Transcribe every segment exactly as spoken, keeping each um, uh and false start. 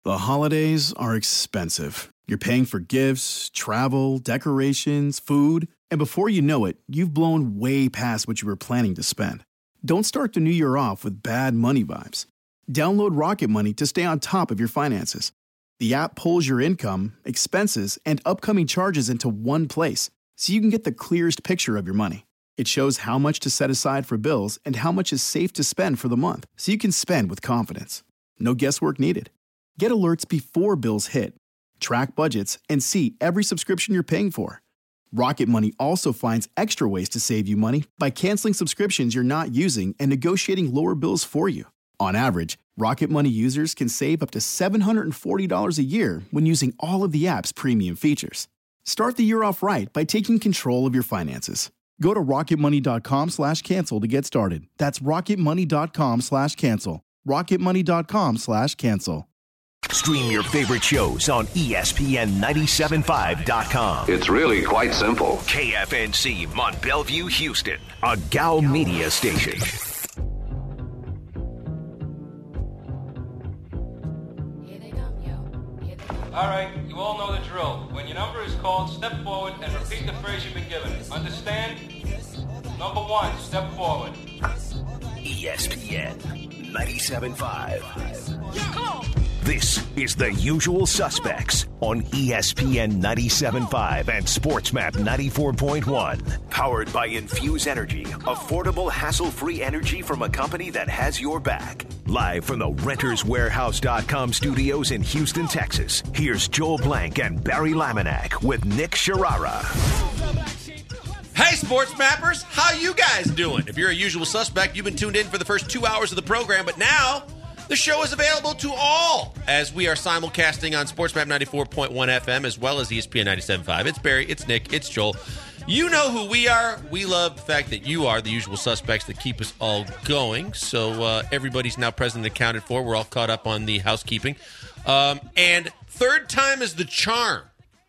The holidays are expensive. You're paying for gifts, travel, decorations, food, and before you know it, you've blown way past what you were planning to spend. Don't start the new year off with bad money vibes. Download Rocket Money to stay on top of your finances. The app pulls your income, expenses, and upcoming charges into one place, so you can get the clearest picture of your money. It shows how much to set aside for bills and how much is safe to spend for the month, so you can spend with confidence. No guesswork needed. Get alerts before bills hit. Track budgets and see every subscription you're paying for. Rocket Money also finds extra ways to save you money by canceling subscriptions you're not using and negotiating lower bills for you. On average, Rocket Money users can save up to seven hundred forty dollars a year when using all of the app's premium features. Start the year off right by taking control of your finances. Go to rocketmoney.com slash cancel to get started. That's rocketmoney.com slash cancel. rocketmoney.com slash cancel. Stream your favorite shows on E S P N nine seven five dot com. It's really quite simple. K F N C Mont Belvieu, Houston, a Gal Media station. All right, you all know the drill. When your number is called, step forward and repeat the phrase you've been given. Understand? Number one, step forward. E S P N ninety-seven point five. This is The Usual Suspects on E S P N ninety-seven point five and SportsMap ninety-four point one. Powered by Infuse Energy, affordable, hassle-free energy from a company that has your back. Live from the Renters Warehouse dot com studios in Houston, Texas, here's Joel Blank and Barry Laminack with Nick Sharara. Hey, Sports Mappers, how you guys doing? If you're a usual suspect, you've been tuned in for the first two hours of the program, but now the show is available to all as we are simulcasting on SportsMap ninety-four point one F M as well as E S P N ninety-seven point five. It's Barry, it's Nick, it's Joel. You know who we are. We love the fact that you are the usual suspects that keep us all going. So uh, everybody's now present and accounted for. We're all caught up on the housekeeping. Um, and third time is the charm.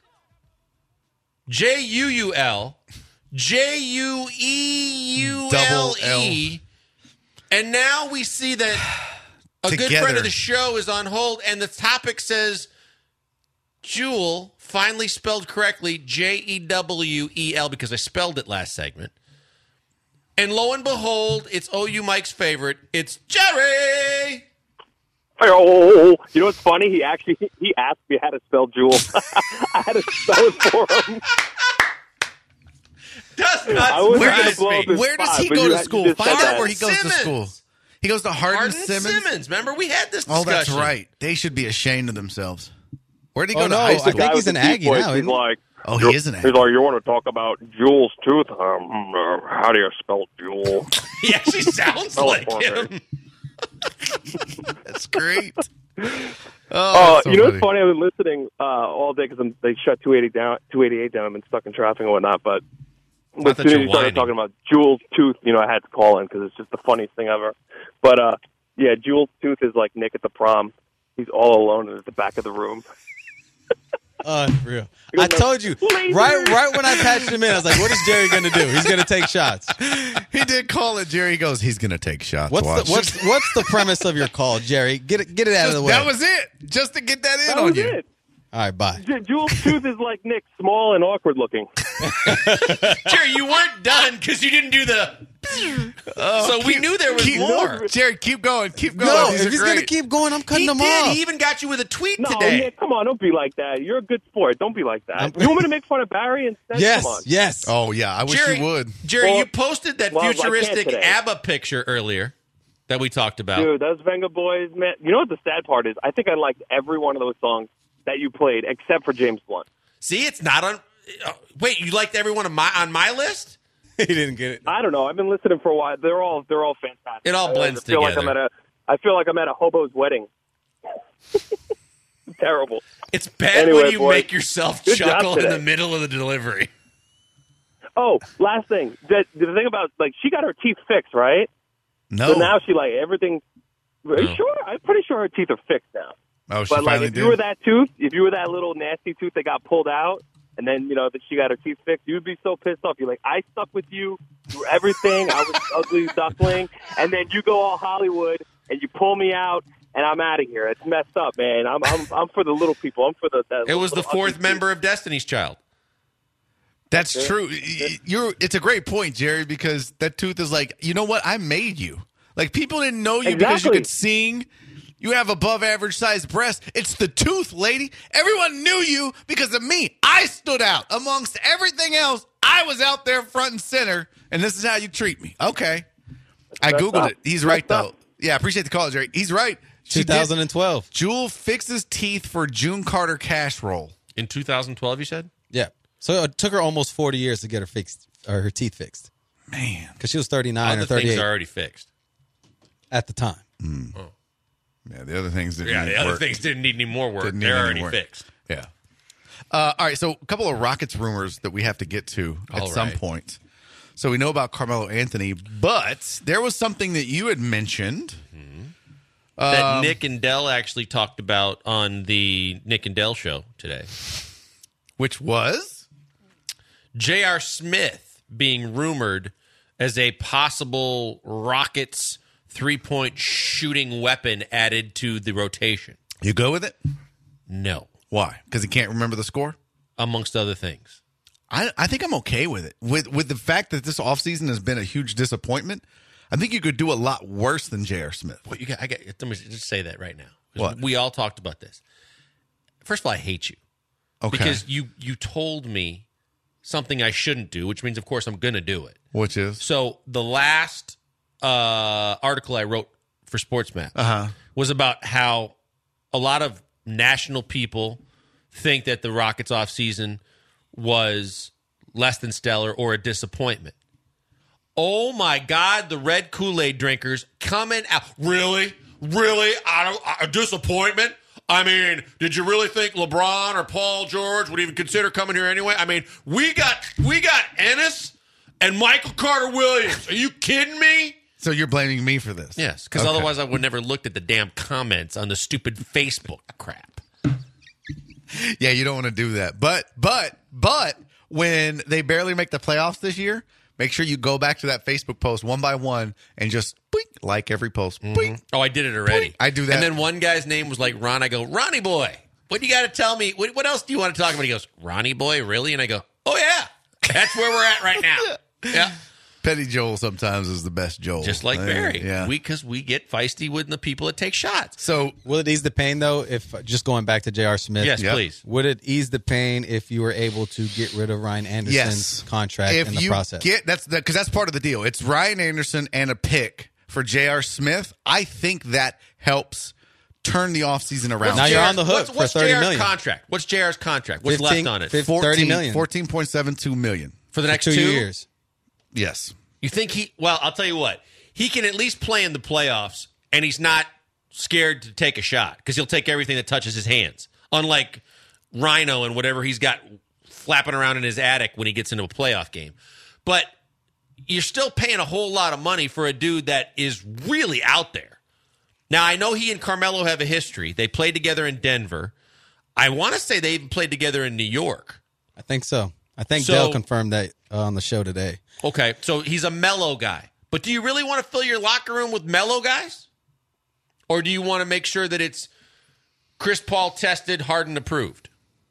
J U U L. J U E U L E. And now we see that a Together. good friend of the show is on hold, and the topic says Jewel, finally spelled correctly, J E W E L, because I spelled it last segment. And lo and behold, it's O U Mike's favorite. It's Jerry! Oh, you know what's funny? He actually he asked me how to spell Jewel. I had to spell it for him. Does not Where, surprise me. where does he spot, go you to had- school? you just Find said out that. where he goes Simmons. to school. He goes to Hardin, Hardin Simmons? Simmons. Remember, we had this Oh, discussion. that's right. They should be ashamed of themselves. Where did he go Oh, to no, high I school? think he's an Aggie now, He's isn't he? like, Oh, he is an he's Aggie. like, you want to talk about Jewel's tooth? Um, uh, how do you spell Jewel? He actually sounds Spell like it for me. him. That's great. Oh, Oh, that's so you know funny. what's funny? I've been listening uh, all day because they shut two eighty down, two eighty-eight down. I've been stuck in traffic and whatnot. But Not as that soon as you're you started whining. talking about Jewel's tooth, you know, I had to call in because it's just the funniest thing ever. But uh, yeah, Jewel's tooth is like Nick at the prom. He's all alone at the back of the room. Unreal. I told you, right right when I patched him in, I was like, what is Jerry going to do? He's going to take shots. He did call it. Jerry goes, he's going to take shots. What's Watch. the, what's what's the premise of your call, Jerry? Get it get it out of the way. That was it. Just to get that in That on was you. it. All right, bye. J- Jewel's tooth is like Nick, small and awkward looking. Jerry, you weren't done because you didn't do the... so we knew there was Keep, more. Jerry, keep going. Keep going. No, These if are he's going to great. keep going, I'm cutting He him did. off. He even got you with a tweet No, today. Nick, come on, don't be like that. You're a good sport. Don't be like that. You want me to make fun of Barry instead? Yes, Come on. yes. Oh, yeah. I wish Jerry, you would. Jerry, Well- you posted that well, I can't futuristic today. ABBA picture earlier that we talked about. Dude, those Venga Boys, man. You know what the sad part is? I think I liked every one of those songs that you played except for James Blunt. See, it's not on... uh, wait, you liked every one of my on my list? He didn't get it. I don't know. I've been listening for a while. They're all they're all fantastic. It all I- blends I feel Like together. I'm at a, I feel like I'm at a hobo's wedding. Terrible. It's bad Anyway, when you boys, make yourself good job chuckle in today. the middle of the delivery. Oh, last thing. The, the thing about, like, she got her teeth fixed, right? No. So now she, like, everything. Are you No. sure? I'm pretty sure her teeth are fixed now. oh, she But, like, finally if did. you were that tooth, if you were that little nasty tooth that got pulled out, and then, you know, that she got her teeth fixed, you'd be so pissed off. You're like, I stuck with you through everything. I was ugly duckling. And then you go all Hollywood, and you pull me out, and I'm out of here. It's messed up, man. I'm I'm I'm for the little people. I'm for the. the it was the fourth member people. of Destiny's Child. That's yeah. true. You're. It's a great point, Jerry, because that tooth is like, you know what? I made you. Like, people didn't know you exactly. because you could sing. You have above average sized breasts. It's the tooth, lady. Everyone knew you because of me. I stood out amongst everything else. I was out there front and center, and this is how you treat me. Okay. I That's Googled up. it. He's right, That's though. up. Yeah, I appreciate the call, Jerry. He's right. She twenty twelve. Did. Jewel fixes teeth for June Carter cash roll. In two thousand twelve, you said? Yeah. So it took her almost forty years to get her fixed, or her teeth fixed. Man. Because she was thirty-nine Other or thirty-eight. things are already fixed. At the time. Mm. Oh. Yeah, the other things didn't Yeah, need the other work. things didn't need any more work. Didn't need They're any already work. fixed. Yeah. Uh, all right, so a couple of Rockets rumors that we have to get to at All some right. point. So we know about Carmelo Anthony, but there was something that you had mentioned. Mm-hmm. That Um, Nick and Dell actually talked about on the Nick and Dell show today. Which was? J R. Smith being rumored as a possible Rockets three-point shooting weapon added to the rotation. You go with it? No. Why? Because he can't remember the score? Amongst other things. I, I think I'm okay with it. With with the fact that this offseason has been a huge disappointment, I think you could do a lot worse than J R. Smith. What you got? I got. Let me just say that right now. What? We all talked about this. First of all, I hate you. Okay. Because you you told me something I shouldn't do, which means, of course, I'm going to do it. Which is? So the last uh, article I wrote for SportsMap Uh-huh. was about how a lot of national people think that the Rockets offseason was less than stellar or a disappointment. Oh, my God, the red Kool-Aid drinkers coming out. Really? Really? I don't, a disappointment? I mean, did you really think LeBron or Paul George would even consider coming here anyway? I mean, we got we got Ennis and Michael Carter-Williams. Are you kidding me? So you're blaming me for this? Yes, because Okay. otherwise I would never looked at the damn comments on the stupid Facebook crap. Yeah, you don't want to do that. But, but, but when they barely make the playoffs this year, make sure you go back to that Facebook post one by one and just boink, like every post. Boink. Oh, I did it already. Boink. I do that. And then one guy's name was like Ron. I go, Ronnie Boy, what do you got to tell me? What, what else do you want to talk about? He goes, Ronnie Boy, really? And I go, oh, yeah. That's where we're at right now. Yeah. Petty Joel sometimes is the best Joel. Just like Uh, Barry. Yeah. We Because we get feisty with the people that take shots. so, Will it ease the pain, though, if just going back to J R. Smith? Yes, Yep. please. Would it ease the pain if you were able to get rid of Ryan Anderson's yes. contract if in the you process? Get, that's because that's part of the deal. It's Ryan Anderson and a pick for J R. Smith. I think that helps turn the offseason around. Now you're J R on the hook what's, for what's thirty J R's million. contract? What's J R's contract? What's fifteen left on it? fifteen thirty million. fourteen point seven two million. For the next two, two years. Yes. You think he? Well, I'll tell you what. He can at least play in the playoffs, and he's not scared to take a shot because he'll take everything that touches his hands. Unlike Rhino and whatever he's got flapping around in his attic when he gets into a playoff game. But you're still paying a whole lot of money for a dude that is really out there. Now, I know he and Carmelo have a history. They played together in Denver. I want to say they even played together in New York. I think so. I think So- Dale confirmed that uh, on the show today. Okay, so he's a mellow guy. But do you really want to fill your locker room with mellow guys? Or do you want to make sure that it's Chris Paul tested, Harden approved?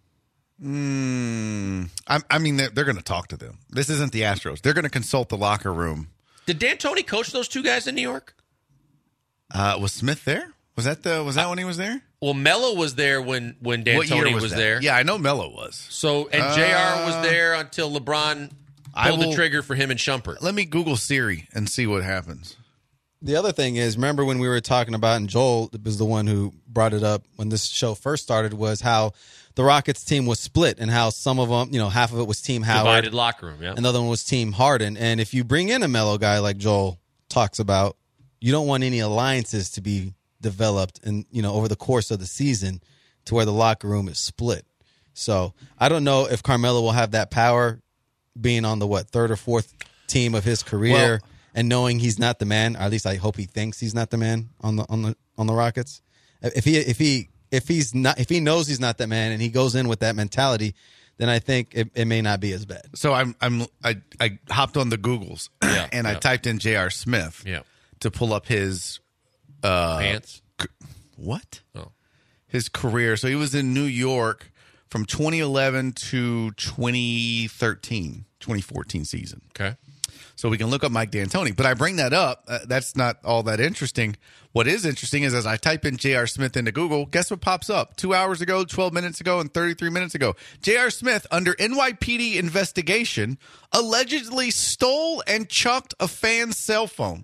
Mm, I, I mean, they're, they're going to talk to them. This isn't the Astros. They're going to consult the locker room. Did D'Antoni coach those two guys in New York? Uh, was Smith there? Was that the? Was that when he was there? Well, Melo was there when, when What year D'Antoni was, was that? there. Yeah, I know Melo was. So, and J R was there until LeBron I pulled will- the trigger for him and Shumpert. Let me Google Siri and see what happens. The other thing is, remember when we were talking about, and Joel was the one who brought it up when this show first started, was how the Rockets team was split and how some of them, you know, half of it was Team Howard. Divided locker room, yeah. Another one was Team Harden. And if you bring in a mellow guy like Joel talks about, you don't want any alliances to be developed and, you know, over the course of the season to where the locker room is split. So I don't know if Carmelo will have that power being on the, what, third or fourth team of his career. Well, and knowing he's not the man, or at least I hope he thinks he's not the man on the on the on the Rockets. If he if he if he's not if he knows he's not that man and he goes in with that mentality, then I think it, it may not be as bad. So I'm I'm I, I hopped on the Googles Yeah, and I yeah. typed in J R. Smith Yeah. to pull up his uh, Pants. what? Oh. His career. So he was in New York from twenty eleven to twenty thirteen, twenty fourteen season. Okay. So we can look up Mike D'Antoni. But I bring that up. Uh, that's not all that interesting. What is interesting is as I type in J R. Smith into Google, guess what pops up? Two hours ago, twelve minutes ago, and thirty-three minutes ago. J R. Smith, under N Y P D investigation, allegedly stole and chucked a fan's cell phone.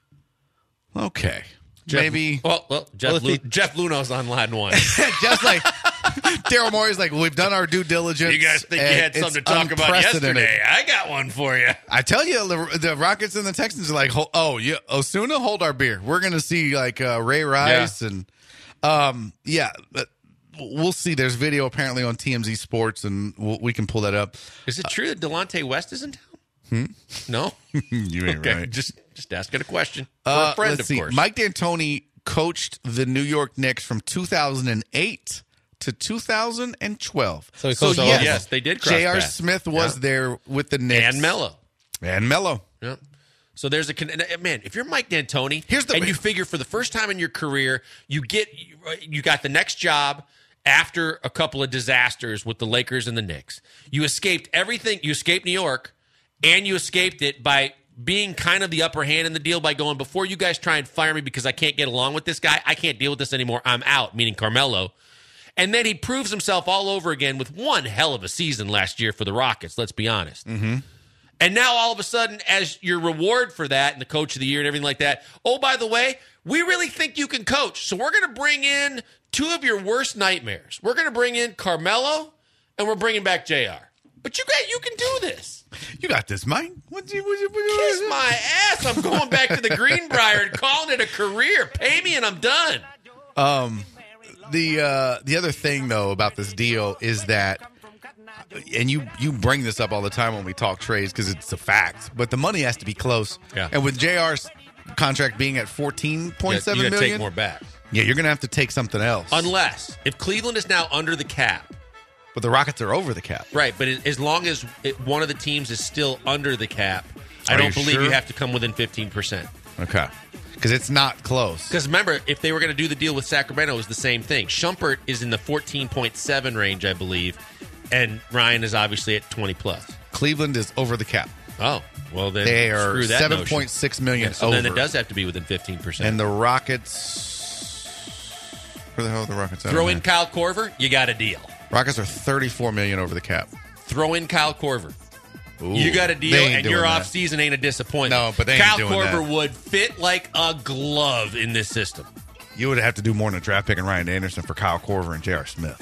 Okay. Jeff, Maybe. Well, well Jeff, well, Lu- he, Jeff Luno's on line one. Just like Daryl Morey's like, well, we've done our due diligence. You guys think you had something to talk about yesterday? I got one for you. I tell you, the, the Rockets and the Texans are like, oh, yeah, Osuna, hold our beer. We're going to see like uh, Ray Rice Yeah. and, um, yeah, but we'll see. There's video apparently on T M Z Sports, and we'll, we can pull that up. Is it true that Delonte West is in town? Hmm? No? You ain't Okay, right. just just asking a question. For Uh, a friend, let's of see. course. Mike D'Antoni coached the New York Knicks from two thousand eight to two thousand twelve. So he coached all of them. Yes, they did cross J R. paths. Smith was Yeah. there with the Knicks. And Melo. And Melo. Yeah. So there's a con- man. If you're Mike D'Antoni, Here's the- and you figure for the first time in your career, you get you got the next job after a couple of disasters with the Lakers and the Knicks. You escaped everything. You escaped New York, and you escaped it by being kind of the upper hand in the deal by going, before you guys try and fire me because I can't get along with this guy, I can't deal with this anymore. I'm out. Meaning Carmelo. And then he proves himself all over again with one hell of a season last year for the Rockets. Let's be honest. Mm-hmm. And now all of a sudden, as your reward for that and the coach of the year and everything like that, oh, by the way, we really think you can coach. So we're going to bring in two of your worst nightmares. We're going to bring in Carmelo, and we're bringing back J R. But you got, you can do this. You got this, Mike. What'd you, what'd you, what'd you, Kiss my ass. I'm going back to the Greenbrier and calling it a career. Pay me and I'm done. Um, the uh, the other thing though about this deal is that, and you you bring this up all the time when we talk trades because it's a fact, but the money has to be close. Yeah. And with J R's contract being at fourteen point seven you gotta million, take more back. yeah, you're gonna have to take something else. Unless, if Cleveland is now under the cap, but the Rockets are over the cap. right, but as long as it, one of the teams is still under the cap, I Are don't you believe sure? you have to come within fifteen percent. Okay. Because it's not close. Because remember, if they were going to do the deal with Sacramento, it was the same thing. Shumpert is in the fourteen point seven range, I believe, and Ryan is obviously at twenty plus. Cleveland is over the cap. Oh, well then They are screw that seven notion. point six million Yeah, so over. then it does have to be within fifteen percent. And the Rockets. Where the hell are the Rockets at? Throw on in there? Kyle Korver, you got a deal. Rockets are thirty-four million over the cap. Throw in Kyle Korver. Ooh, You got a deal, they ain't and doing your that. offseason ain't a disappointment. No, but they ain't Kyle doing Korver that. would fit like a glove in this system. You would have to do more than a draft pick and Ryan Anderson for Kyle Korver and J R. Smith.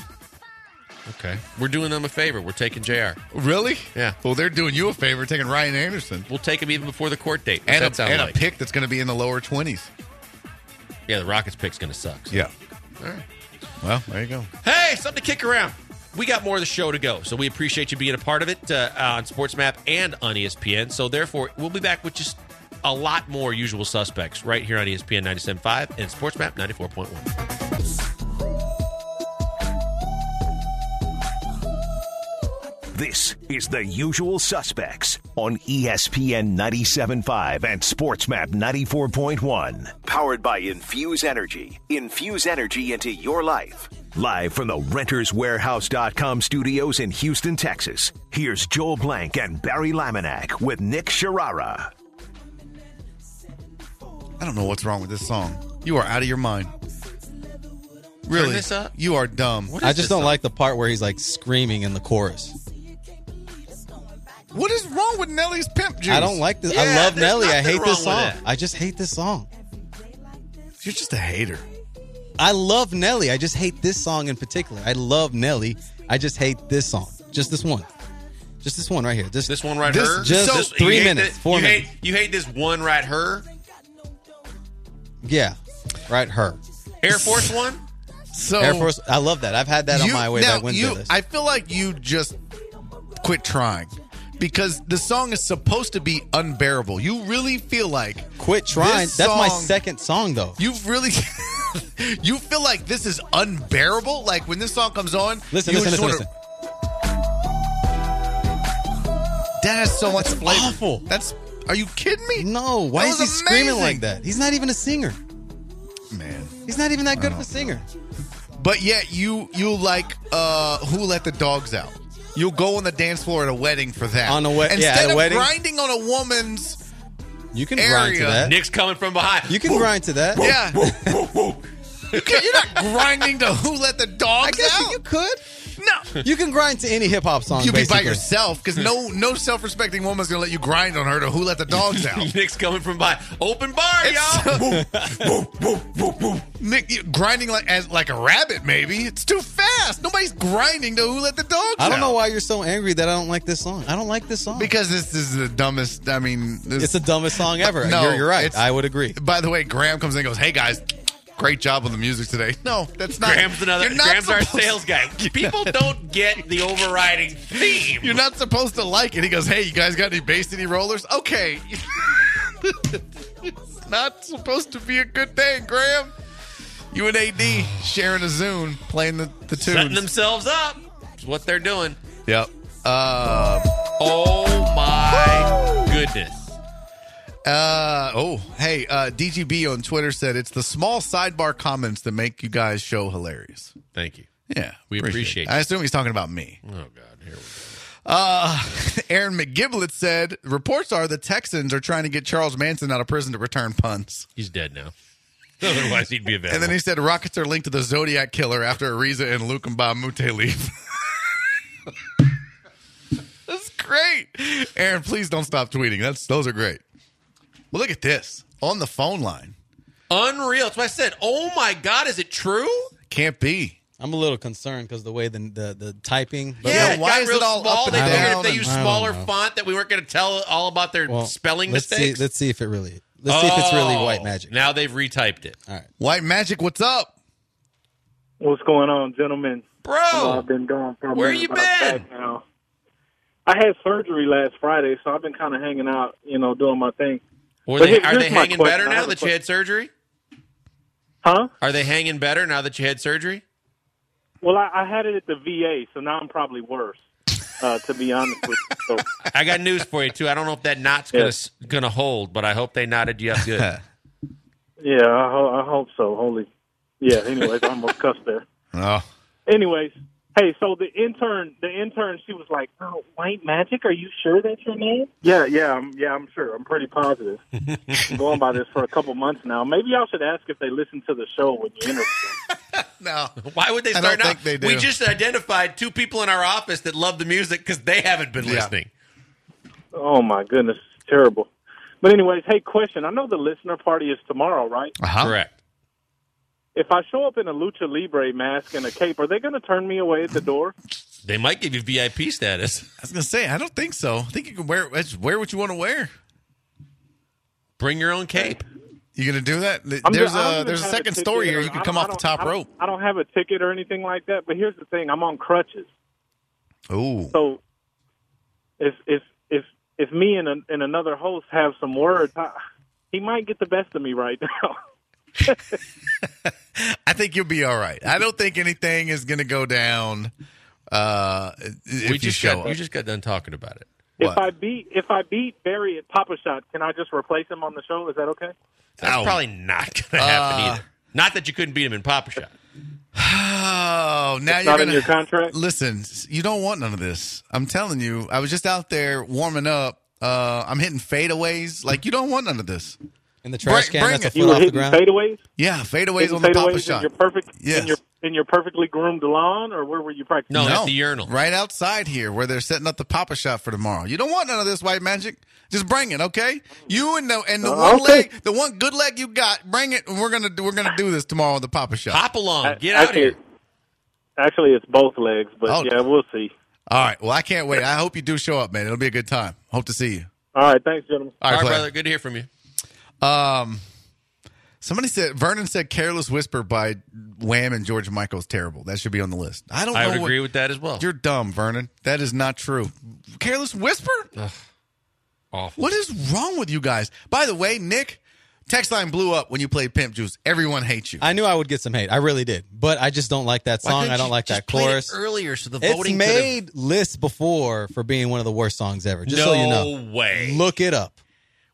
Okay. We're doing them a favor. We're taking J R. Really? Yeah. Well, they're doing you a favor taking Ryan Anderson. We'll take him even before the court date. What's And, that a, sound and like? a pick that's going to be in the lower twenties. Yeah, the Rockets pick's going to suck. so. Yeah. All right. Well, there you go. Hey, something to kick around. We got more of the show to go, so we appreciate you being a part of it uh, on SportsMap and on E S P N. So therefore, we'll be back with just a lot more usual suspects right here on E S P N ninety-seven point five and SportsMap ninety-four point one. This is The Usual Suspects on E S P N ninety-seven point five and SportsMap ninety-four point one. Powered by Infuse Energy. Infuse energy into your life. Live from the Renters Warehouse dot com studios in Houston, Texas, here's Joel Blank and Barry Laminack with Nick Sharara. I don't know what's wrong with this song. You are out of your mind. Really? this up? You are dumb. What I is just this don't song? like the part where he's like screaming in the chorus. What is wrong with Nelly's Pimp Juice? I don't like this. Yeah, I love there's Nelly. I nothing hate wrong this with song. that. I just hate this song. You're just a hater. I love Nelly. I just hate this song in particular. I love Nelly. I just hate this song. Just this one. Just this one right here. Just This one right This- her? just This- three you hate minutes, the- four you minutes. Hate, you hate this one right her? yeah, right. Her Air Force One? So Air Force. I love that. I've had that on you- my way now, back Wednesday you, list. I feel like you just quit trying because the song is supposed to be unbearable. You really feel like Quit trying. this That's my song- second song though. you really you feel like this is unbearable. Like when this song comes on, Listen, you listen, just listen, wanna- listen. That has so much flavor. awful. That's. Are you kidding me? No, why That is he was screaming amazing. like that? He's not even a singer. Man. He's not even that good of a singer. But yet you you like uh, Who Let the Dogs Out. You'll go on the dance floor at a wedding for that. On a we- Instead yeah, at a of wedding? grinding on a woman's You can area. grind to that. Nick's coming from behind. You can grind to that. Yeah. you can't, you're not grinding to Who Let the Dogs I guess Out. you could. No. You can grind to any hip hop song. You'll be basically. by yourself because no no self respecting woman's gonna let you grind on her to Who Let the Dogs Out. Nick's coming from behind. Open bar, y'all. Nick, you, grinding like as like a rabbit, maybe it's too fast. Nobody's grinding to Who Let the Dogs Out. I don't know why you're so angry that I don't like this song. I don't like this song Because this is the dumbest. I mean, this, it's the dumbest song ever. No, you're, you're right. it's- I would agree. By the way, Graham comes in and goes, "Hey guys, great job on the music today." No, that's not. Graham's another. you're not Graham's our supposed- sales guy. People don't get the overriding theme. You're not supposed to like it. He goes, "Hey, you guys got any Bay City Rollers?" Okay. It's not supposed to be a good thing, Graham. You and A D sharing a Zune, playing the, the tunes. Setting themselves up. That's what they're doing. Yep. Uh, Oh my goodness. uh, oh, hey, uh, D G B on Twitter said it's the small sidebar comments that make you guys show hilarious. Thank you. Yeah, We appreciate it. I assume he's talking about me. Oh God, here we go. Uh, Aaron McGiblett said, reports are the Texans are trying to get Charles Manson out of prison to return punts. He's dead now. Otherwise, he'd be available. And then he said Rockets are linked to the Zodiac Killer after Ariza and Lukumba Mute leave. That's great. Aaron, please don't stop tweeting. That's Those are great. Well, look at this. On the phone line. Unreal. That's what I said. Oh my God, is it true? Can't be. I'm a little concerned because the way the the, the typing. But Yeah, Yeah, it why got is real it all small. up and They figured down if they and- use I don't smaller know. font that we weren't going to tell all about their well, spelling let's mistakes. See, let's see if it really. Let's see if it's really Oh, white magic. Now they've retyped it. All right. White Magic, what's up? What's going on, gentlemen? Bro, I know I've been gone for a where minute, you but I'm been? back now. I had surgery last Friday, so I've been kind of hanging out, you know, doing my thing. Were But they, here- are here's they my hanging question. better I now have a that you had surgery? Huh? Are they hanging better now that you had surgery? Well, I, I had it at the V A, so now I'm probably worse, uh, to be honest with you. So, I got news for you, too. I don't know if that knot's Yes. gonna gonna hold, but I hope they knotted you up good. yeah, I, ho- I hope so. Holy, yeah. Anyways, I almost cussed there. Oh. Anyways, hey, so the intern, the intern, she was like, "Oh, White Magic, are you sure that's your name?" Yeah, yeah, I'm, yeah, I'm sure. I'm pretty positive. I'm going by this for a couple months now. Maybe y'all should ask if they listen to the show when you interview them. No. Why would they I start don't now? think they do. We just identified two people in our office that love the music because they haven't been Yeah. listening. Oh my goodness, it's terrible. But anyways, hey, question. I know the listener party is tomorrow, right? Uh-huh. Correct. If I show up in a Lucha Libre mask and a cape, are they going to turn me away at the door? They might give you V I P status. I was going to say, I don't think so. I think you can wear wear what you want to wear. Bring your own cape. You going to do that? I'm There's just- I don't a even there's a have second ticket story here. or- You can I come don't- off the I don't- top I don't- rope. I don't have a ticket or anything like that. But here's the thing: I'm on crutches. Ooh. So if if if if me and, a, and another host have some words, I, he might get the best of me right now. I think you'll be all right. I don't think anything is going to go down uh, if we you just show got, up. you just got done talking about it. What? If I beat if I beat Barry at Papa Shot, can I just replace him on the show? Is that okay? That's Ow. probably not going to happen Uh, either. Not that you couldn't beat him in Papa Shot. Oh, now It's you're not gonna in your contract? listen. You don't want none of this. I'm telling you. I was just out there warming up. Uh, I'm hitting fadeaways. Like you don't want none of this. In the trash Bring- can bring that's a it. You foot were off the hitting ground. fadeaways? Yeah, fadeaways Hitting on the Papa fadeaways in Shot. your perfect Yes. in your in your perfectly groomed lawn, or where were you practicing? No, at the urinal. Right outside here, where they're setting up the Papa Shot for tomorrow. You don't want none of this White Magic. Just bring it, okay? You and the and the Uh, one okay. leg, the one good leg you got, bring it, and we're gonna do, we're gonna do this tomorrow on the Papa Shot. Hop along. A- Get out actually, here. Actually, it's both legs, but Oh. yeah, we'll see. All right. Well, I can't wait. I hope you do show up, man. It'll be a good time. Hope to see you. All right, thanks, gentlemen. All All right, right, player. brother. Good to hear from you. Um, somebody said Vernon said "Careless Whisper" by Wham and George Michael is terrible. That should be on the list. I don't. I know would what- agree with that as well. You're dumb, Vernon. That is not true. "Careless Whisper." Awful. What is wrong with you guys? By the way, Nick, text line blew up when you played Pimp Juice. Everyone hates you. I knew I would get some hate. I really did, but I just don't like that Why song. couldn't I don't you like just that play it chorus. earlier, so the It's voting made lists before for being one of the worst songs ever. Just no so you know, way. look it up.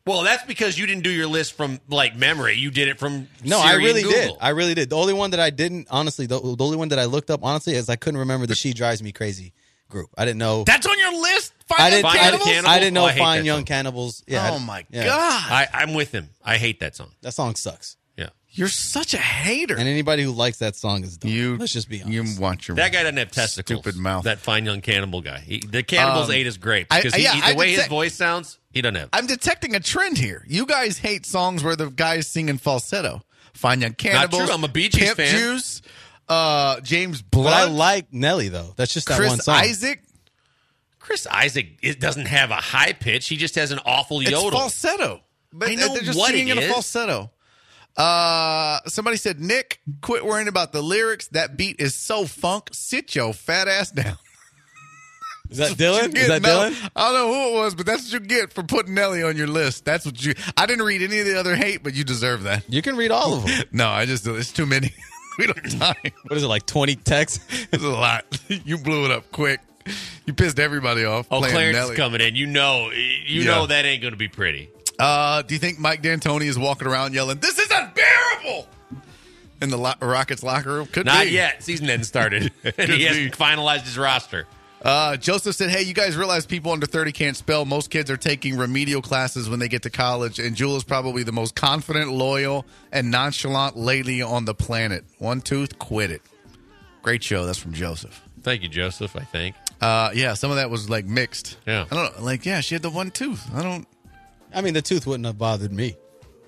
Well, that's because you didn't do your list from like memory. You did it from No, Siri I really and did. Google. I really did. The only one that I didn't, honestly, the, the only one that I looked up, honestly, is I couldn't remember the She Drives Me Crazy group. I didn't know. That's on your list? Fine I Young didn't, I, Cannibals? Cannibals? I didn't know Oh, I hate Fine that Young song. Cannibals. Yeah, oh, I- my yeah. God. I, I'm with him. I hate that song. That song sucks. Yeah. You're such a hater. And anybody who likes that song is dumb. you, Let's just be honest. You want your That guy doesn't have testicles. stupid mouth. That Fine Young Cannibal guy. He, the Cannibals Um, ate his grapes I- because he, yeah, he- I the way his detect- voice sounds, he doesn't have. I'm detecting a trend here. You guys hate songs where the guy is singing falsetto. Fine Young Cannibals. true. I'm a Bee Gees Pimp fan. Juice. Uh, James but I Blunt. like Nelly, though. That's just that Chris one song. Isaac. Chris Isaac it doesn't have a high pitch. He just has an awful It's yodel. falsetto. But I know they're just what singing it in a is. falsetto. Uh, somebody said, Nick, quit worrying about the lyrics. That beat is so funk. Sit your fat ass down. Is that You Dylan? get Is that Nelly- Dylan? I don't know who it was, but that's what you get for putting Nelly on your list. That's what you. I didn't read any of the other hate, but you deserve that. You can read all of them. No, I just it's too many. We don't have time. What is it, like twenty texts? It's a lot. You blew it up quick. You pissed everybody off. oh, playing Clarence Nelly. is coming in. You know, you Yeah. know that ain't going to be pretty. Uh, do you think Mike D'Antoni is walking around yelling, "This is unbearable"? In the lo- Rockets locker room? Could Not be. yet. Season hadn't started, and he hasn't finalized his roster. Uh, Joseph said, hey, you guys realize people under thirty can't spell. Most kids are taking remedial classes when they get to college, and Jewel is probably the most confident, loyal, and nonchalant lady on the planet. One tooth, quit it. Great show. That's from Joseph. Thank you, Joseph, I think. Uh, yeah, some of that was like mixed. Yeah. I don't know. Like, yeah, she had the one tooth. I don't. I mean, the tooth wouldn't have bothered me.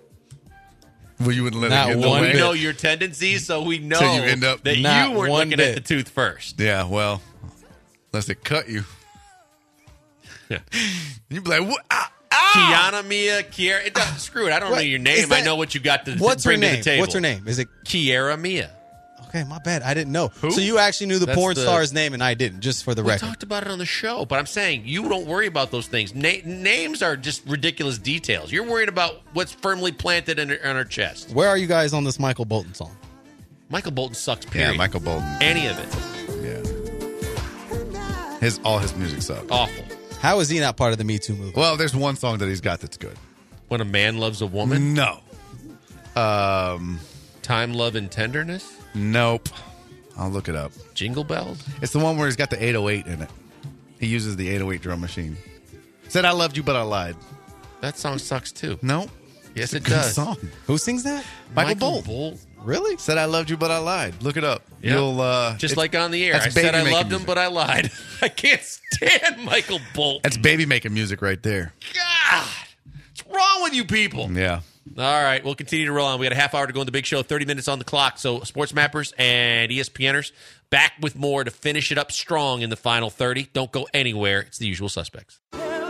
Well, you wouldn't let Not it get in one the We way. bit. know your tendencies, so we know So you end up- that Not you weren't one looking at bit. the tooth first. Yeah, well, unless it cut you. Yeah. You'd be like, what? Ah, ah! Kiana, Mia, Kiera. It doesn't, screw it. I don't know What? your Is name. I that- know what you got to, to What's her bring to name? the table. What's her name? Is it Kiera Mia. okay? My bad. I didn't know. So you actually knew the That's porn the- star's name, and I didn't. Just for the We record. talked about it on the show, but I'm saying you don't worry about those things. Na- names are just ridiculous details. You're worried about what's firmly planted in her, on her chest. Where are you guys on this Michael Bolton song? Michael Bolton sucks, period. Yeah, Michael Bolton. Any of it. Yeah. His all his music sucks. Awful. How is he not part of the Me Too movement? Well, there's one song that he's got that's good. When a man loves a woman, No. Um, time, love, and tenderness, nope. I'll look it up. jingle bells. It's the one where he's got the eight oh eight in it. He uses the eight oh eight drum machine. Said I loved you, but I lied. That song sucks too. No. Yes, It's a it good does. song. Who sings that? Michael, Bolton. Bolt. Really? Said I loved you, but I lied. Look it up. Yeah. You'll uh, Just it's- like on the air. that's I said baby I making loved him, music. but I lied. I can't stand Michael Bolton. That's baby making music right there. God, what's wrong with you people? Yeah. All right, we'll continue to roll on. We got a half hour to go in the big show, thirty minutes on the clock. So, Sports Mappers and ESPNers back with more to finish it up strong in the final thirty. Don't go anywhere. It's the usual suspects.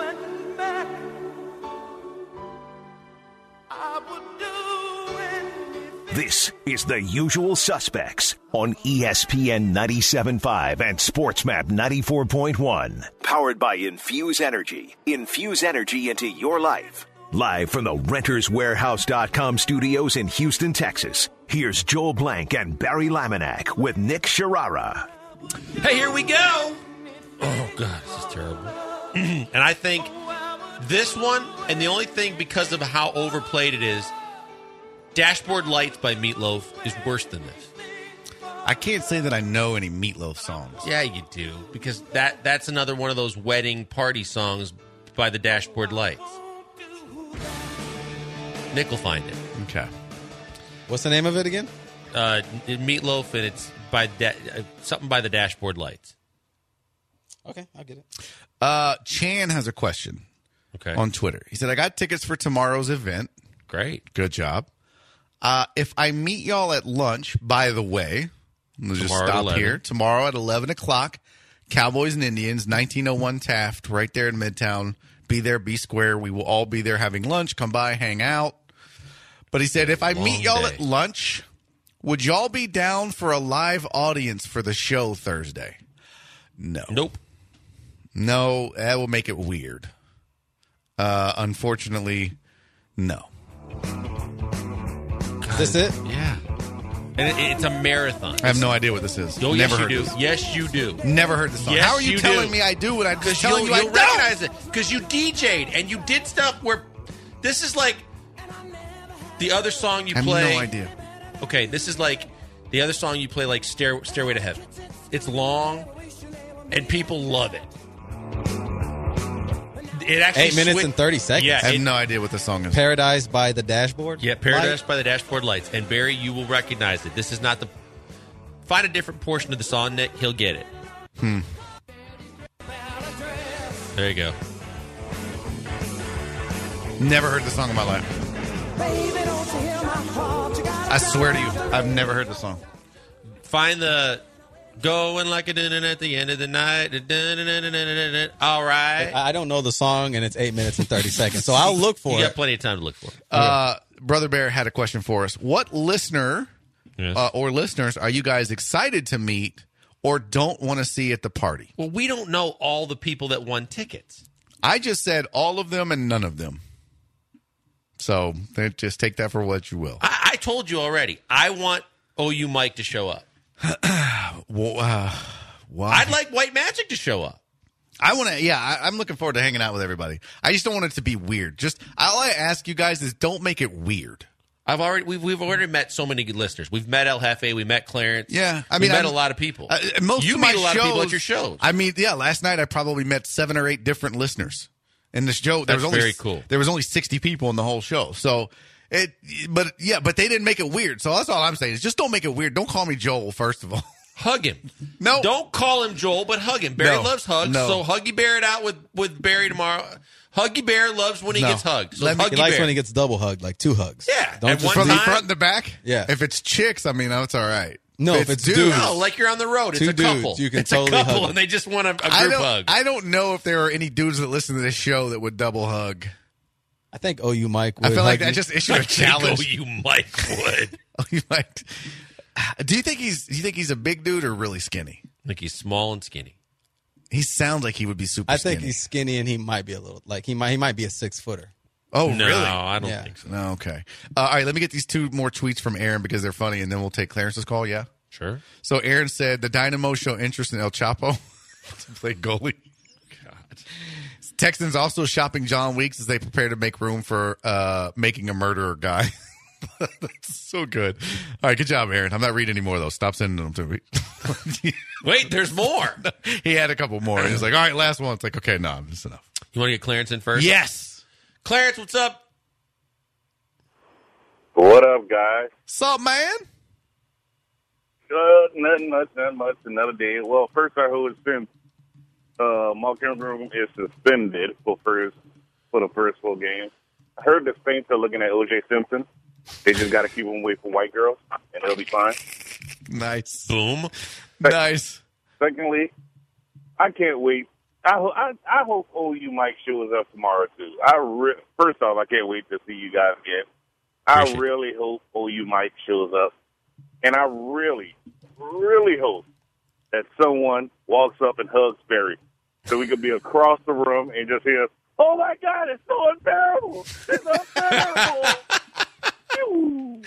This is The Usual Suspects on E S P N ninety-seven point five and SportsMap ninety-four point one. Powered by Infuse Energy. Infuse energy into your life. Live from the Renters Warehouse dot com studios in Houston, Texas, here's Joel Blank and Barry Laminack with Nick Sharara. Hey, here we go. Oh, God, this is terrible. And I think this one, and the only thing because of how overplayed it is, Dashboard Lights by Meatloaf is worse than this. I can't say that I know any Meatloaf songs. Yeah, you do, because that that's another one of those wedding party songs by the Dashboard Lights. Nick will find it. Okay. What's the name of it again? Uh, Meatloaf, and it's by da- uh, something by the Dashboard Lights. Okay, I'll get it. Uh, Chan has a question Okay, on Twitter. He said, I got tickets for tomorrow's event. great. Good job. Uh, if I meet y'all at lunch, by the way, we'll just Tomorrow at stop eleven. here. Tomorrow at eleven o'clock, Cowboys and Indians, nineteen oh one Taft, right there in Midtown. Be there, be square. We will all be there having lunch. Come by, hang out. But he said, if I Long meet y'all day. at lunch, would y'all be down for a live audience for the show Thursday? No. Nope. No, that will make it weird. Uh, unfortunately, no. Is this it? Yeah, and it, it's a marathon. I have no idea what this is. Oh, Never yes, you heard do. this. Yes, you do. Never heard this song. Yes, How are you, you telling do. me I do when I'm just Because telling you'll, you I you'll don't? recognize it. Because you D J'd and you did stuff where This is like the other song you I have play. no idea. Okay, this is like the other song you play, like Stair, Stairway to Heaven. It's long, and people love it. It actually Eight minutes swi- and thirty seconds. Yeah, I have it- no idea what the song is. Paradise by the Dashboard. Yeah, Paradise Light? by the Dashboard Lights. And Barry, you will recognize it. This is not the... Find a different portion of the song, Nick. He'll get it. Hmm. There you go. Never heard the song in my life. I swear to you, I've never heard the song. Find the... Going like a dun at the end of the night. Dun-dun-dun-dun-dun-dun. All right. I don't know the song, and it's eight minutes and thirty seconds, so I'll look for You it. got plenty of time to look for it. Uh, Brother Bear had a question for us. What listener Yes. uh, or listeners are you guys excited to meet or don't want to see at the party? Well, we don't know all the people that won tickets. I just said all of them and none of them. So they- just take that for what you will. I, I told you already. I want O U Mike to show up. Well, uh, why? I'd like White Magic to show up. I want to, yeah, I, I'm looking forward to hanging out with everybody. I just don't want it to be weird. Just, all I ask you guys is don't make it weird. I've already we've we've already met so many good listeners. We've met El Jefe, we met Clarence. Yeah, I we mean, met I'm- a lot of people. Uh, most you of meet my a lot shows, of people at your shows. I mean, yeah, last night I probably met seven or eight different listeners in the show. There That's was only, very cool. There was only sixty people in the whole show, so it. But yeah, but they didn't make it weird. So that's all I'm saying is just don't make it weird. Don't call me Joel, first of all. Hug him. No. Don't call him Joel, but hug him. Barry No. loves hugs, No. so Huggy Bear it out with, with Barry tomorrow. Huggy Bear loves when he No. gets hugged. So Let me- Huggy He likes Bear. when he gets double hugged, like two hugs. Yeah, Don't and just one From the time- front and the back. Yeah. If it's chicks, I mean, that's all right. No, if it's dudes. No, like you're on the road. It's Two a couple. dudes, you can it's totally a couple, hug and they just want a, a group I don't. hug. I don't know if there are any dudes that listen to this show that would double hug. I think O U Mike would I feel like hug that you. just issued a I think challenge. O U Mike would. Oh, you might. Do you think he's? Do you think he's a big dude or really skinny? I think he's small and skinny. He sounds like he would be super. I think skinny. he's skinny and he might be a little like he might he might be a six footer. Oh, no, really? I don't Yeah. think so. No, okay. Uh, all right, let me get these two more tweets from Aaron because they're funny, and then we'll take Clarence's call. Yeah. Sure. So Aaron said the Dynamo show interest in El Chapo to play goalie. God. Texans also shopping John Weeks as they prepare to make room for uh, making a murderer guy. That's so good. All right, good job, Aaron. I'm not reading any more of those. Stop sending them to me. Wait, there's more. He had a couple more. He was like, all right, last one. It's like, okay, no, that's enough. You want to get Clarence in first? Yes. Clarence, what's up? What up, guys? Sup, man? Uh, nothing much, nothing much. Another day. Well, first I heard since uh, Mark Ingram is suspended for first for the first full game. I heard the Saints are looking at O J Simpson. They just got to keep him away from white girls, and they'll be fine. Nice. Boom. Nice. Secondly, I can't wait. I, ho- I, I hope O U Mike shows up tomorrow, too. I re- First off, I can't wait to see you guys again. I Appreciate it. really hope O U Mike shows up. And I really, really hope that someone walks up and hugs Barry so we could be across the room and just hear, oh, my God, it's so unbearable. It's unbearable. Ew.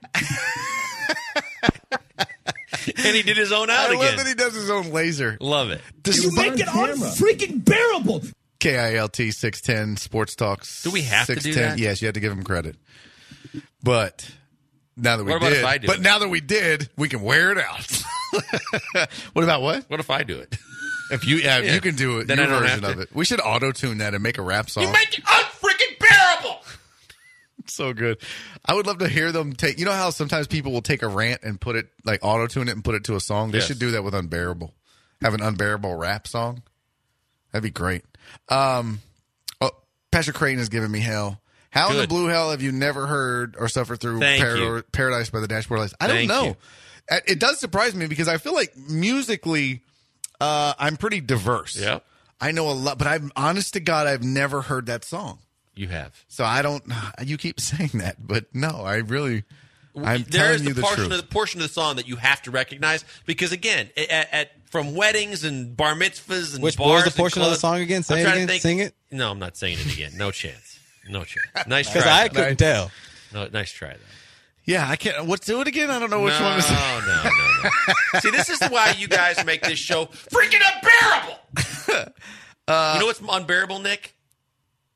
And he did his own out I again. love that he does his own laser. Love it. You make it unfreaking bearable. K I L T six ten Sports Talks. Do we have to do six ten that? Yes, you have to give him credit. But now that we What about did, if I do but it? now that we did, we can wear it out. What about what? What if I do it? If you yeah, if Yeah. you can do it, Then your I don't version have of to. it. We should auto tune that and make a rap song. You make it unfreaking bearable. So good. I would love to hear them take. You know how sometimes people will take a rant and put it like auto tune it and put it to a song. They Yes. should do that with Unbearable. Have an Unbearable rap song. That'd be great. Um, oh, Patrick Creighton is giving me hell. How in the Good. blue hell have you never heard or suffered through Thank Par- you. Paradise by the Dashboard Lights? I Thank don't know. you. Uh, It does surprise me because I feel like musically, uh, I'm pretty diverse. Yeah. I know a lot, but I'm honest to God, I've never heard that song. You have. So I don't. You keep saying that, but no, I really. I'm there telling is you the the portion truth. of the portion of the song that you have to recognize because again, at, at from weddings and bar mitzvahs and Which- bars what was the and portion of the clubs- song again? Say I'm it trying to again. think- Sing it. No, I'm not saying it again. No chance. No chance. Nice try. Because I though. couldn't tell. No, nice try though. Yeah, I can't. What's do it again? I don't know which no, one is. no, no, no. See, this is why you guys make this show freaking unbearable. Uh, you know what's unbearable, Nick?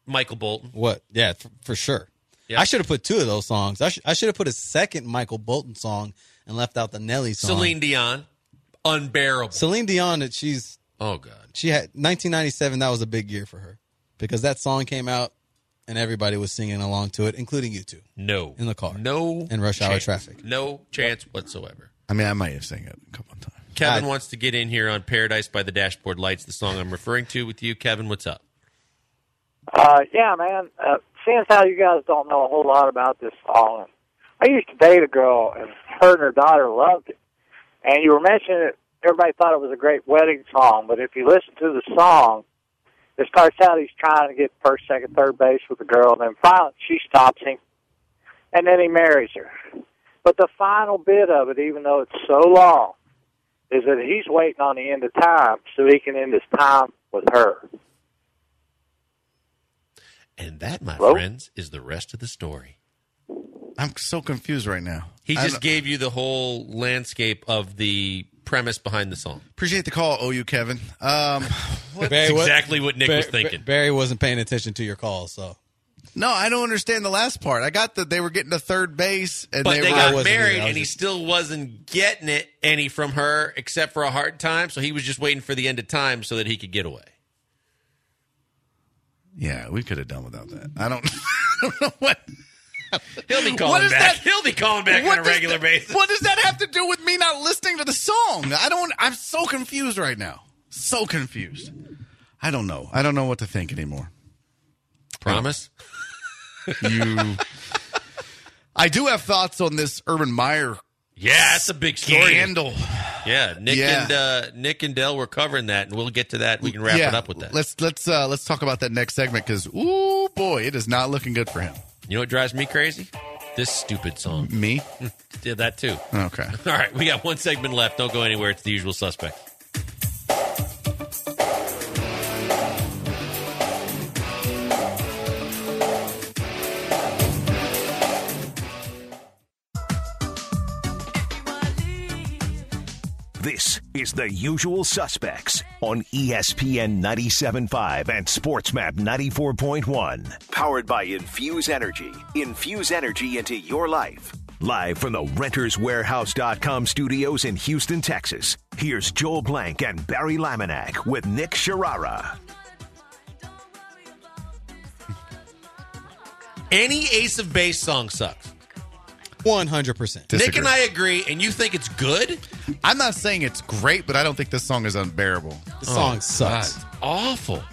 Michael Bolton. What? Yeah, for, for sure. Yep. I should have put two of those songs. I, sh- I should have put a second Michael Bolton song and left out the Nelly song. Celine Dion, Unbearable. Celine Dion, that she's oh god, she had nineteen ninety-seven. That was a big year for her because that song came out and everybody was singing along to it, including you two. No, in the car, no, in rush chance. hour traffic, no chance whatsoever. I mean, I might have sang it a couple of times. Kevin I, wants to get in here on "Paradise by the Dashboard Lights," the song I'm referring to with you. Kevin, what's up? Uh, yeah, man. Uh, seeing how you guys don't know a whole lot about this song, I used to date a girl, and her and her daughter loved it. And you were mentioning it, everybody thought it was a great wedding song, but if you listen to the song, it starts out he's trying to get first, second, third base with the girl, and then finally she stops him, and then he marries her. But the final bit of it, even though it's so long, is that he's waiting on the end of time so he can end his time with her. And that, my Hello? friends, is the rest of the story. I'm so confused right now. He just gave you the whole landscape of the premise behind the song. Appreciate the call, O U Kevin. Um, That's exactly what Nick Barry, was thinking. Barry wasn't paying attention to your call, so. No, I don't understand the last part. I got that they were getting to third base, and But they, they were, got married, and he still wasn't getting it any from her except for a hard time, so he was just waiting for the end of time so that he could get away. Yeah, we could have done without that. I don't, I don't know what. He'll be calling back. That, He'll be calling back on a regular that, basis. What does that have to do with me not listening to the song? I don't. I'm so confused right now. So confused. I don't know. I don't know what to think anymore. Promise? You. I do have thoughts on this Urban Meyer. Yeah, that's a big story. Scandal. Yeah, Nick Yeah. and uh, Nick and Dell were covering that, and we'll get to that. We can wrap yeah, it up with that. Let's let's uh, let's talk about that next segment because ooh boy, it is not looking good for him. You know what drives me crazy? This stupid song. Me? Did that too. Okay. All right, we got one segment left. Don't go anywhere. It's The Usual Suspect. This is The Usual Suspects on E S P N ninety-seven point five and SportsMap ninety-four point one. Powered by Infuse Energy. Infuse energy into your life. Live from the Renters Warehouse dot com studios in Houston, Texas. Here's Joel Blank and Barry Laminack with Nick Sharara. Any Ace of Base song sucks. one hundred percent. Disagree. Nick and I agree, and you think it's good? I'm not saying it's great, but I don't think this song is unbearable. The song sucks. God, awful.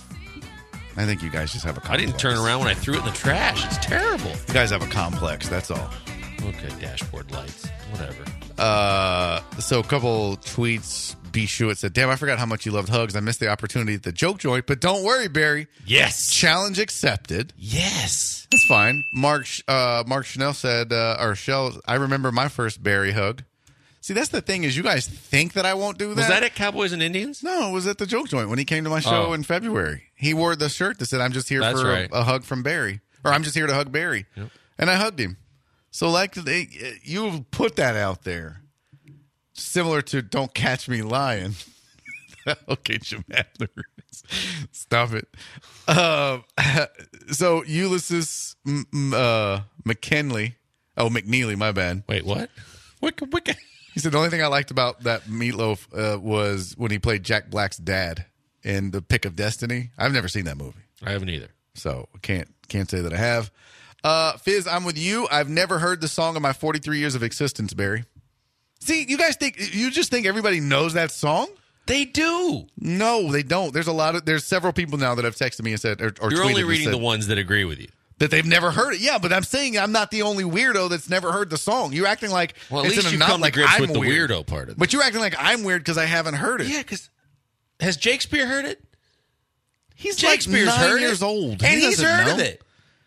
I think you guys just have a complex. I didn't turn around when I threw it in the trash. It's terrible. You guys have a complex, that's all. Okay, dashboard lights. Whatever. Uh, so a couple tweets. B. Shuett said, damn, I forgot how much you loved Hugs. I missed the opportunity at the joke joint, but don't worry, Barry. Yes. Challenge accepted. Yes. That's fine. Mark uh, Mark Chanel said, uh, or Shell, I remember my first Barry hug. See, that's the thing is you guys think that I won't do that. Was that at Cowboys and Indians? No, it was at the joke joint when he came to my show Oh. in February. He wore the shirt that said, I'm just here That's for right. a, a hug from Barry. Or I'm just here to hug Barry. Yep. And I hugged him. So, like, they, you put that out there. Similar to Don't Catch Me Lying. That'll get you mad. Stop it. Uh, so, Ulysses M- M- uh, McKinley. Oh, McNeely, my bad. Wait, what? What? what? He said the only thing I liked about that Meatloaf uh, was when he played Jack Black's dad in The Pick of Destiny. I've never seen that movie, I haven't either. so can't can't say that I have. Uh, Fizz, I'm with you. I've never heard the song in my forty-three years of existence, Barry. See, you guys think you just think everybody knows that song? They do. No, they don't. There's a lot of there's several people now that have texted me and said or, or You're tweeted only and reading said the ones that agree with you. that they've never heard it. Yeah, but I'm saying I'm not the only weirdo that's never heard the song. You're acting like Well, at it's least in a you not come like to grips I'm with the weird. weirdo part of it. But you're acting like I'm weird because I haven't heard it. Yeah, because has Shakespeare heard it? He's Shakespeare's like nine heard years it, old, and He he's doesn't heard know. of it.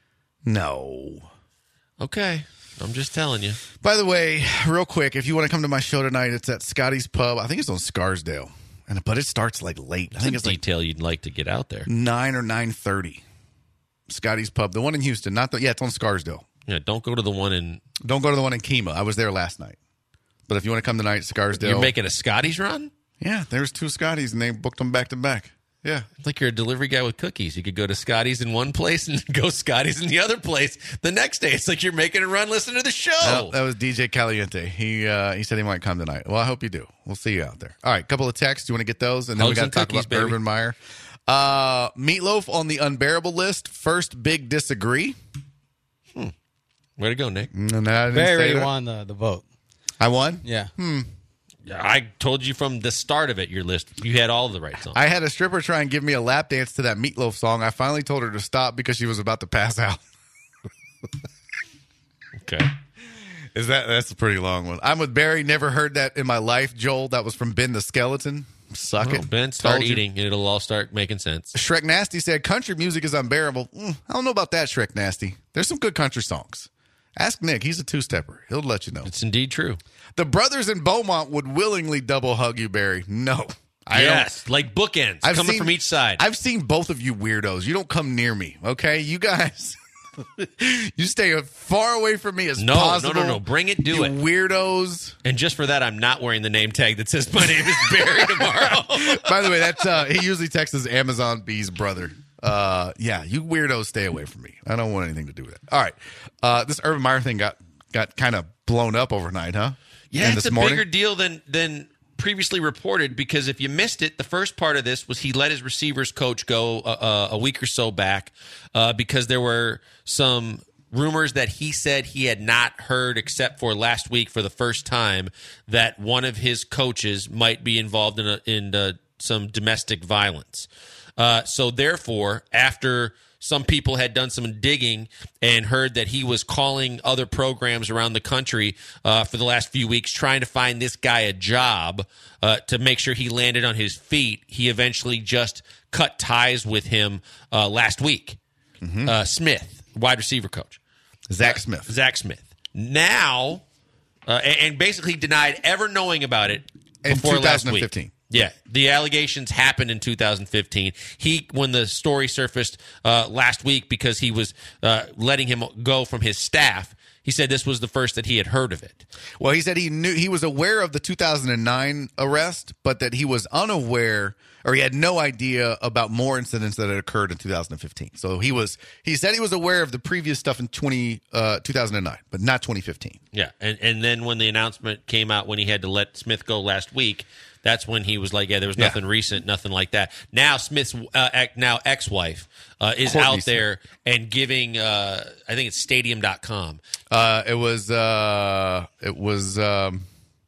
No. Okay, I'm just telling you. By the way, real quick, if you want to come to my show tonight, it's at Scotty's Pub. I think it's on Scarsdale, and but it starts like late. I I think it's like detail you'd like to get out there. nine or nine thirty. Scotty's Pub, the one in Houston, not the yeah, it's on Scarsdale. Yeah, don't go to the one in. Don't go to the one in Kemah. I was there last night. But if you want to come tonight, Scarsdale. You're making a Scotty's run. Yeah, there's two Scotties, and they booked them back to back. Yeah. It's like you're a delivery guy with cookies. You could go to Scotty's in one place and go Scotty's in the other place the next day. It's like you're making a run listening to the show. Oh, that was D J Caliente. He uh, he said he might come tonight. Well, I hope you do. We'll see you out there. All right, couple of texts. Do you want to get those? And then Hugs we got and to talk cookies, about baby. Urban Meyer. Uh, Meatloaf on the unbearable list. First big disagree. Hmm. Way to go, Nick. No, no, I didn't Barry say that. won the, the vote. I won? Yeah. Hmm. I told you from the start of it, your list, you had all the right songs. I had a stripper try and give me a lap dance to that Meatloaf song. I finally told her to stop because she was about to pass out. Okay. Is that that's a pretty long one. I'm with Barry. Never heard that in my life, Joel. That was from Ben the Skeleton. Suck Well, it. Ben, start Told you. eating, and it'll all start making sense. Shrek Nasty said, country music is unbearable. Mm, I don't know about that, Shrek Nasty. There's some good country songs. Ask Nick. He's a two-stepper. He'll let you know. It's indeed true. The brothers in Beaumont would willingly double hug you, Barry. No. I yes, don't. like bookends I've coming seen- from each side. I've seen both of you weirdos. You don't come near me, okay? You guys, you stay as far away from me as no, possible. no, no, no. Bring it, do you it. weirdos. And just for that, I'm not wearing the name tag that says my name is Barry tomorrow. By the way, that's uh, he usually texts his Amazon B's brother. Uh, yeah, you weirdos stay away from me. I don't want anything to do with it. All right. Uh, this Urban Meyer thing got got kind of blown up overnight, huh? Yeah, And it's this a morning? bigger deal than than previously reported, because if you missed it, the first part of this was he let his receivers coach go uh, uh, a week or so back uh, because there were some rumors that he said he had not heard except for last week for the first time that one of his coaches might be involved in a, in uh, some domestic violence. Uh, so therefore, after some people had done some digging and heard that he was calling other programs around the country uh, for the last few weeks trying to find this guy a job uh, to make sure he landed on his feet, he eventually just cut ties with him uh, last week. Mm-hmm. Uh, Smith, wide receiver coach. Zach Smith. Zach Smith. Now, uh, and, and basically denied ever knowing about it In before last twenty week. fifteen. Yeah, the allegations happened in two thousand fifteen. He, when the story surfaced uh, last week because he was uh, letting him go from his staff, he said this was the first that he had heard of it. Well, he said he knew he was aware of the two thousand nine arrest, but that he was unaware or he had no idea about more incidents that had occurred in two thousand fifteen. So he was he said he was aware of the previous stuff in twenty, uh, two thousand nine, but not twenty fifteen. Yeah, and, and then when the announcement came out when he had to let Smith go last week, that's when he was like, yeah, there was nothing Yeah. recent, nothing like that. Now Smith's uh, ex- now ex-wife uh, is Courtney out there and giving, uh, I think it's stadium dot com. Uh, it was uh, it was um,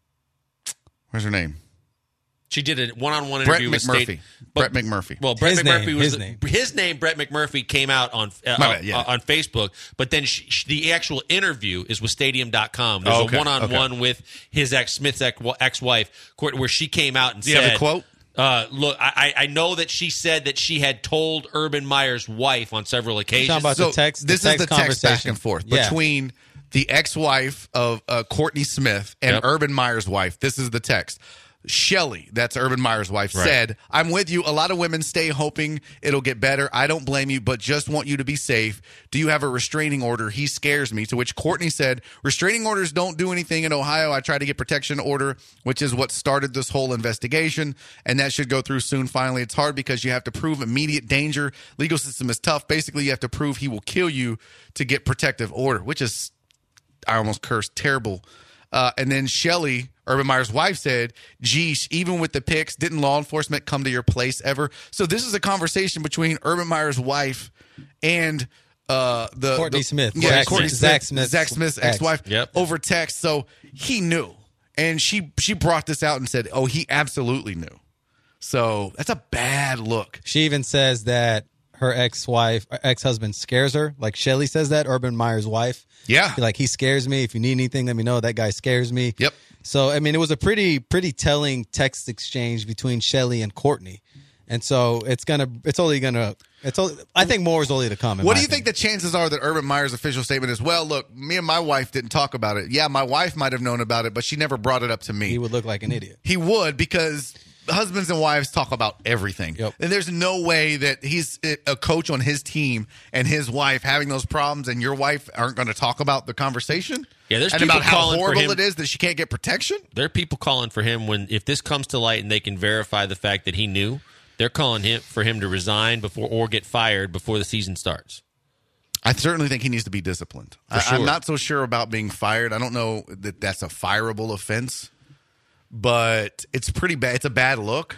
where's her name? She did a one-on-one Brett interview with McMurphy. State. Brett McMurphy. Well, Brett His McMurphy name, was his the- name. his name. Brett McMurphy came out on uh, My bad, yeah. uh, on Facebook, but then she, she, the actual interview is with stadium dot com. There's Oh, okay, a one-on-one with his ex Smith's ex- ex-wife, Court- where she came out and Do you said, have a quote? Uh, look, I, I know that she said that she had told Urban Meyer's wife on several occasions. Talking about the text, the this text is the text back conversation. and forth Yeah. between the ex-wife of uh, Courtney Smith and Yep. Urban Meyer's wife. This is the text. Shelly, that's Urban Meyer's wife, Right. said, I'm with you. A lot of women stay hoping it'll get better. I don't blame you, but just want you to be safe. Do you have a restraining order? He scares me. To which Courtney said, restraining orders don't do anything in Ohio. I tried to get protection order, which is what started this whole investigation, and that should go through soon. Finally, it's hard because you have to prove immediate danger. Legal system is tough. Basically, you have to prove he will kill you to get protective order, which is, I almost cursed, terrible. Uh, and then Shelly, Urban Meyer's wife, said, geez, even with the pics, didn't law enforcement come to your place ever? So this is a conversation between Urban Meyer's wife and uh, the Courtney the- Smith. Yeah, Zach Courtney Smith. Smith. Zach Smith's Zach Smith's ex. ex-wife Yep. over text. So he knew. And she she brought this out and said, oh, he absolutely knew. So that's a bad look. She even says that her ex-wife, ex-husband scares her. Like Shelly says that, Urban Meyer's wife. Yeah. Like, he scares me. If you need anything, let me know. That guy scares me. Yep. So, I mean, it was a pretty, pretty telling text exchange between Shelly and Courtney. And so it's going to, it's only going to, it's only, I think more is only to come. in What my do you think opinion. the chances are that Urban Meyer's official statement is, well, look, me and my wife didn't talk about it. Yeah, my wife might have known about it, but she never brought it up to me. He would look like an idiot. He would, because husbands and wives talk about everything. Yep. And there's no way that he's a coach on his team and his wife having those problems and your wife aren't going to talk about the conversation. Yeah, there's and people about how calling for horrible him- it is that she can't get protection. There are people calling for him when if this comes to light and they can verify the fact that he knew, they're calling him for him to resign before or get fired before the season starts. I certainly think he needs to be disciplined. I, sure. I'm not so sure about being fired. I don't know that that's a fireable offense, but it's pretty bad. It's a bad look.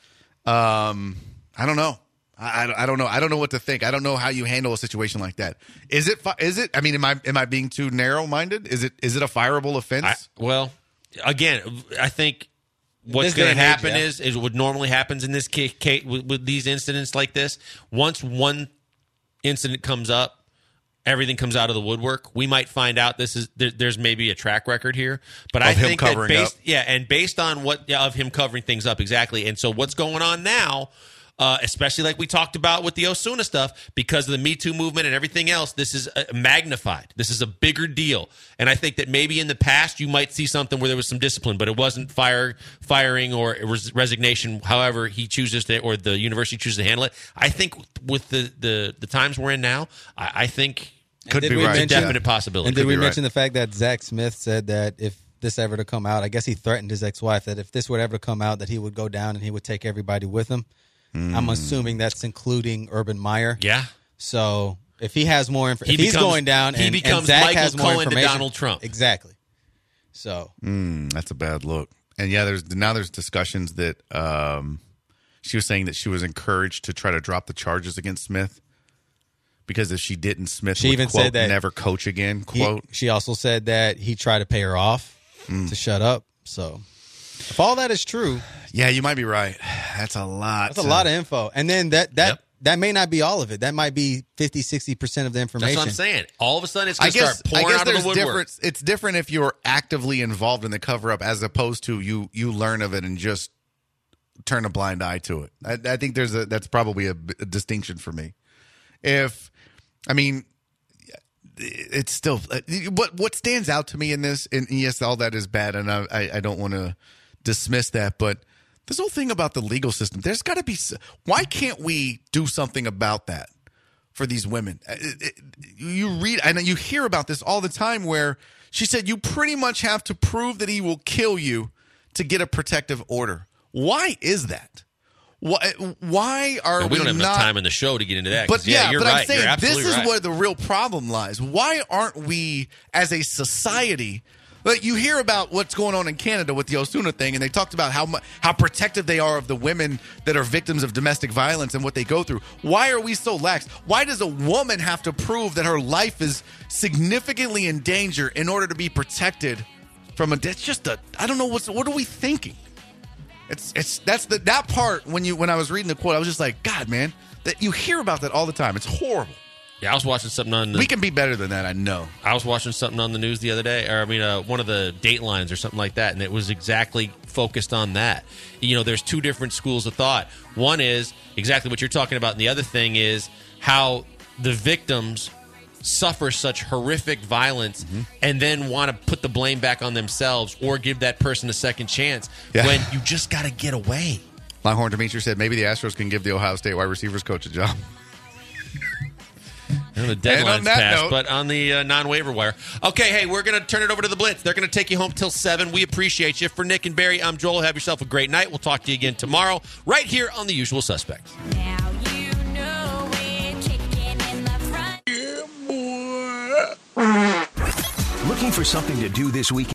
Um, I don't know. I, I don't know. I don't know what to think. I don't know how you handle a situation like that. Is it? Is it? I mean, am I am I being too narrow-minded? Is it? Is it a fireable offense? I, well, again, I think what's This going day to and age, happen yeah. is is what normally happens in this case, case with, with these incidents like this. Once one incident comes up, everything comes out of the woodwork. We might find out this is there, there's maybe a track record here, but Of I him think that covering based up. yeah, and based on what yeah, of him covering things up exactly. And so what's going on now? Uh, especially like we talked about with the Osuna stuff, because of the Me Too movement and everything else, this is uh, magnified. This is a bigger deal. And I think that maybe in the past you might see something where there was some discipline, but it wasn't fire, firing or res- resignation, however he chooses to, or the university chooses to handle it. I think with the, the, the times we're in now, I, I think Could did be we right. mention- a definite possibility. And did Could we be mention right. the fact that Zach Smith said that if this ever to come out, I guess he threatened his ex-wife that if this would ever come out, that he would go down and he would take everybody with him. I'm assuming that's including Urban Meyer. Yeah. So if he has more information, He if he's becomes- going down he and, becomes and Zach Michael has more Cohen to information, Donald Trump. Exactly. So Mm, that's a bad look. And yeah, there's now there's discussions that um, she was saying that she was encouraged to try to drop the charges against Smith because if she didn't, Smith She would even quote, said that never coach again. he- Quote. she also said that he tried to pay her off to shut up. So if all that is true, Yeah, you might be right. That's a lot. that's a lot of info. And then that that Yep. that may not be all of it. That might be fifty, sixty percent of the information. That's what I'm saying. All of a sudden it's I going to guess, start I pouring guess out of there's the woodwork. difference. It's different if you're actively involved in the cover up as opposed to you you learn of it and just turn a blind eye to it. I, I think there's a that's probably a, a distinction for me. If I mean, it's still what what stands out to me in this. And yes, all that is bad, and I I, I don't want to dismiss that, but this whole thing about the legal system, there's got to be. Why can't we do something about that for these women? It, it, you read and you hear about this all the time where she said you pretty much have to prove that he will kill you to get a protective order. Why is that? Why, why are And we, we don't have not, enough time in the show to get into that. 'cause, But yeah, yeah, you're but right. I'm saying You're this absolutely is right. where the real problem lies. Why aren't we, as a society, like you hear about what's going on in Canada with the Osuna thing, and they talked about how mu- how protective they are of the women that are victims of domestic violence and what they go through. Why are we so lax? Why does a woman have to prove that her life is significantly in danger in order to be protected from a? That's just a. I don't know what's. What are we thinking? It's it's that's the that part when you when I was reading the quote, I was just like, God, man, that you hear about that all the time. It's horrible. Yeah, I was watching something on the, We can be better than that, I know. I was watching something on the news the other day, or I mean, uh, one of the Datelines or something like that, and it was exactly focused on that. You know, there's two different schools of thought. One is exactly what you're talking about, and the other thing is how the victims suffer such horrific violence Mm-hmm. and then want to put the blame back on themselves or give that person a second chance Yeah. when you just got to get away. Longhorn Demetri said maybe the Astros can give the Ohio State wide receivers coach a job. And the And deadline's on that passed, note- but on the uh, non-waiver wire. Okay, hey, we're going to turn it over to the Blitz. They're going to take you home till seven. We appreciate you. For Nick and Barry, I'm Joel. Have yourself a great night. We'll talk to you again tomorrow right here on The Usual Suspects. Now you know we're kicking in the front. Looking for something to do this weekend?